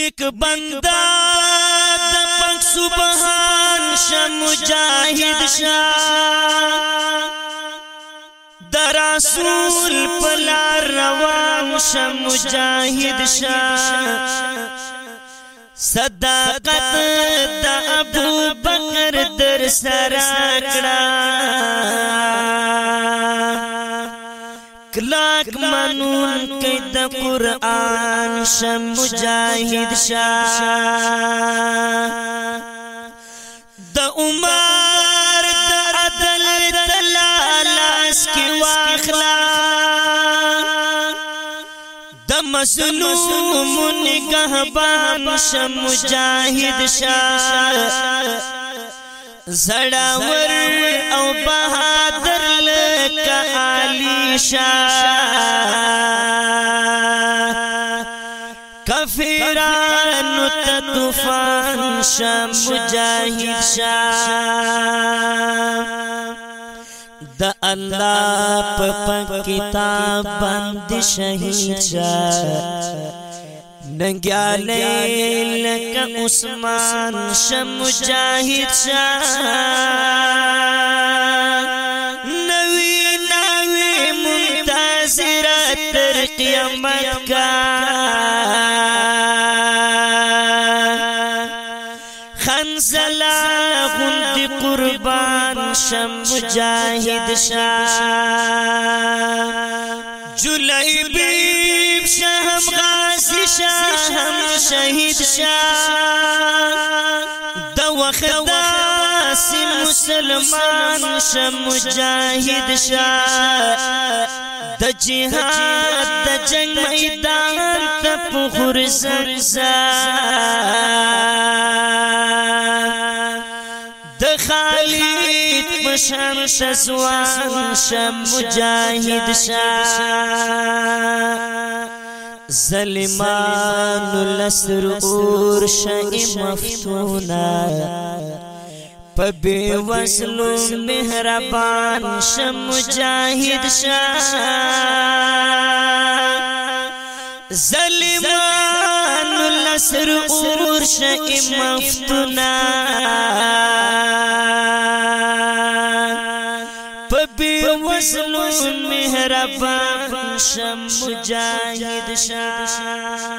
نیک بندا د پاک سبحان شه مجاهد شه د رسول پلار روان شه مجاهد شه صداقت د ابو بکر در سره کړه کلاک منون کې د قران شه مجاهد شه د عمر د عدل تلالاس کې واخلا د مظلوم نگهبان شه مجاهد شه زړاور او بہادر لکه علی شاه کافرانو ته طوفان شه مجاهد شاه د الله په کتاب باندې شهید شاه ننګیاله لکه عثمان شه مجاهد شاه نوی نوی منتظر تر قیامت کا خنزلا غند قربان شه مجاهد شاه جلیبیب شه هم غازی شه هم شهید شه د وخت داسې مسلمان شه مجاهد شه د جهاد د جنگ میدان ته په غرزه د خالد پشان شزوان شه مجاهد شه ظالمان لسر اور شه مفتونا په بے وصلو مهربان شه مجاهد شه ظالمان لسر اور شه مفتونا په بے وصلو مهربان شه مجاهد شه